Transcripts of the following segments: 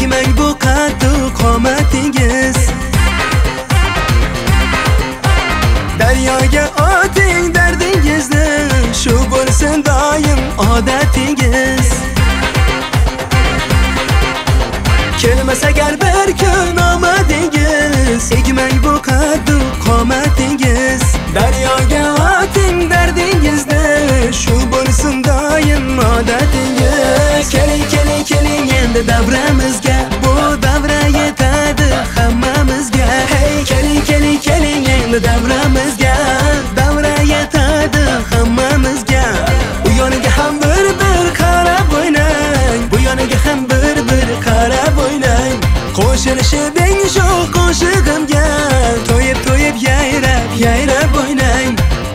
tegmang bu qaddu qomatingiz. Daryoga oting dardingizni, shu bo'lsin doim odatingiz. Kelmas agar bir kun omadingiz, tegmang bu qaddu qomatingiz. Daryoga oting dardingizni, shu bo'lsin doim odatingiz. Keling, keling, keling endi davramizga, bu davra yetadi hammamizga. Hey, keling, keling, keling endi davramizga, davra yetadi hammamizga. Bu yoniga ham bir qarab o'ynang, bu yoniga ham bir qarab o'ynang. Qo'shilishing shu qo'shig'imga, to'yib to'yib yayrab o'ynang.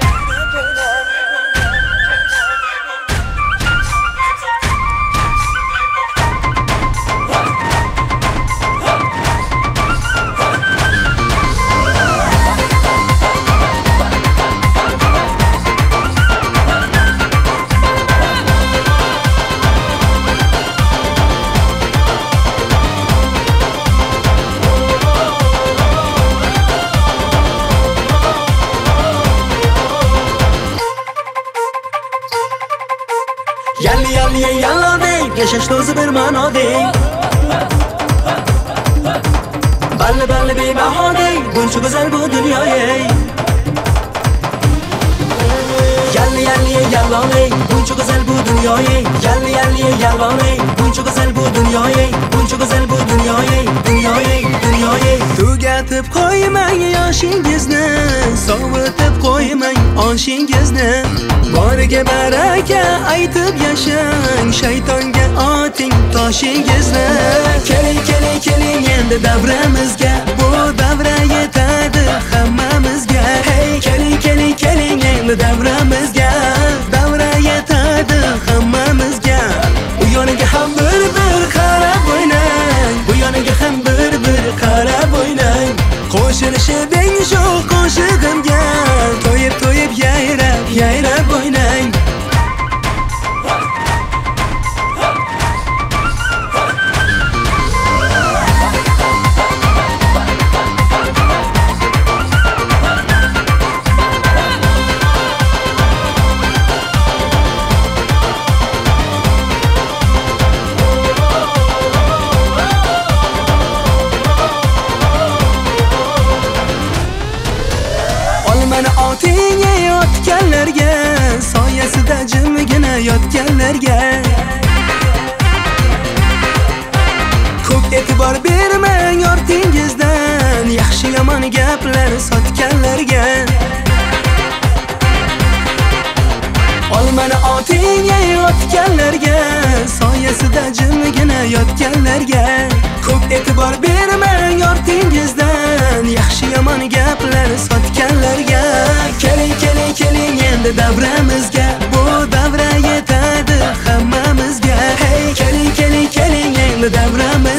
Yalli yallading, yashash o'zi bir ma'noding. Balli bebahoding, buncha go'zal bu dunyo ey. Yalli yallading, buncha go'zal bu dunyo ey. Yalli yallading, buncha go'zal bu dunyo ey. Buncha go'zal bu dunyo ey, dunyo ey. Tugatib qo'ymang yoshingizni, sovutib qo'ymang oshingizni. Boriga baraka aytib yashang, shaytonga oting toshingizni. Keling, keling, keling endi davramizga, bu davra yetadi hammamizga. Hey, keling, keling, keling endi davramizga, davra yetadi hammamizga. Bu yoniga ham bir qarab o'ynang, bu yoniga ham bir qarab o'ynang. Qo'shilishing shu qo'shig'imga, to'yib to'yib yayrab o'ynang. Mana oting yotganlarga, soyasida jimgina yotganlarga. Ko'p e'tibor bermang ortingizdan, yaxshi yomon gaplar sotganlarga. Mana oting yotganlarga, soyasida jimgina yotganlarga. Ko'p e'tibor bermang ortingizdan, yaxshi yomon gaplar sotganlarga. Keling, keling, keling endi davramizga, bu davra yetadi hammamizga. Hey, keling, keling, keling endi davramizga.